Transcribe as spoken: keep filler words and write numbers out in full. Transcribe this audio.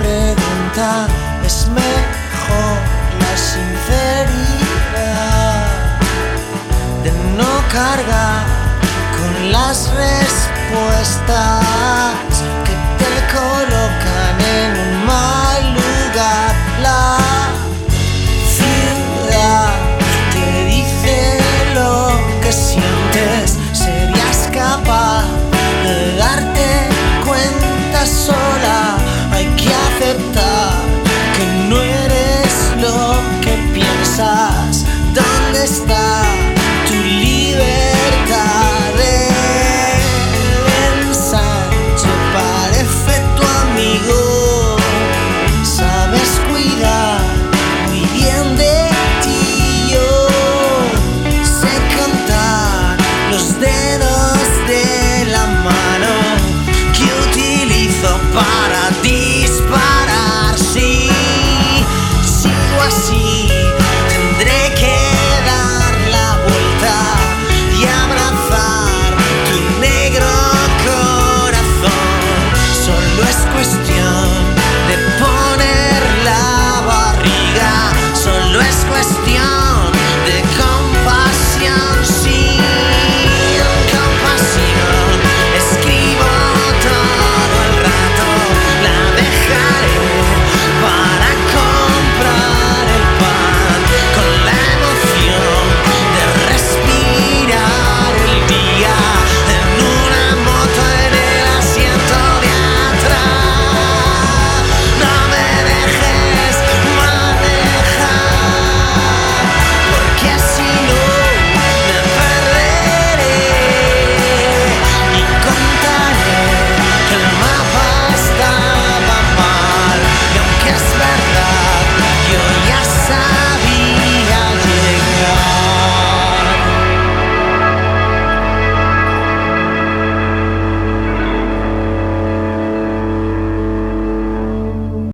pregunta, es mejor la sinceridad de no cargar con las respuestas que te colocan en un mal lugar. La ciudad te dice lo que sientes, serías capaz de darte cuenta sola. Hay que aceptar